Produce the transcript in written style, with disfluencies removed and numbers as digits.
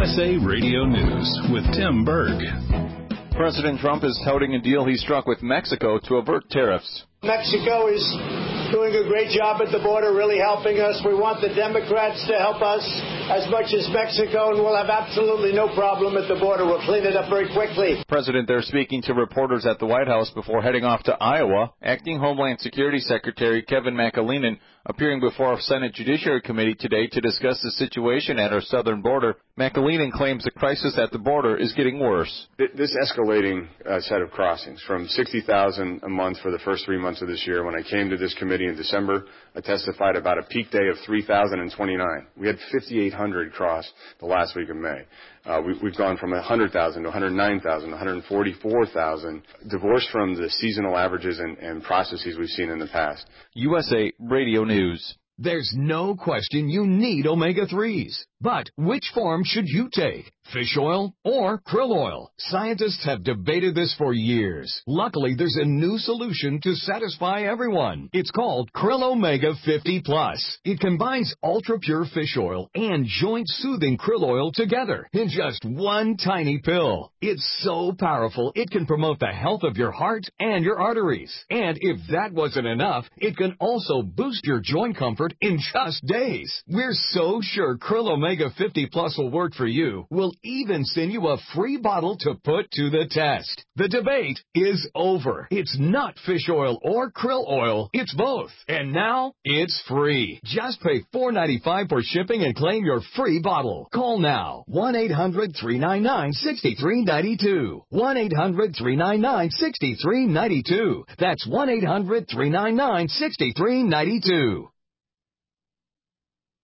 USA Radio News with Tim Berg. President Trump is touting a deal he struck with Mexico to avert tariffs. Mexico is doing a great job at the border, really helping us. We want the Democrats to help us as much as Mexico, and we'll have absolutely no problem at the border. We'll clean it up very quickly. President there speaking to reporters at the White House before heading off to Iowa. Acting Homeland Security Secretary Kevin McAleenan appearing before a Senate Judiciary Committee today to discuss the situation at our southern border. McAleenan claims the crisis at the border is getting worse. This escalating set of crossings from 60,000 a month for the first 3 months of this year. When I came to this committee in December, I testified about a peak day of 3,029. We had 5,800 cross the last week of May. We've gone from 100,000 to 109,000, 144,000, divorced from the seasonal averages and processes we've seen in the past. USA Radio News. There's no question you need omega-3s. But which form should you take? Fish oil or krill oil? Scientists have debated this for years. Luckily, there's a new solution to satisfy everyone. It's called Krill Omega 50 Plus. It combines ultra-pure fish oil and joint-soothing krill oil together in just one tiny pill. It's so powerful, it can promote the health of your heart and your arteries. And if that wasn't enough, it can also boost your joint comfort in just days. We're so sure Krill Omega 50 Plus will work for you. We'll even send you a free bottle to put to the test. The debate is over. It's not fish oil or krill oil. It's both. And now it's free. Just pay $4.95 for shipping and claim your free bottle. Call now. 1-800-399-6392. 1-800-399-6392. That's 1-800-399-6392.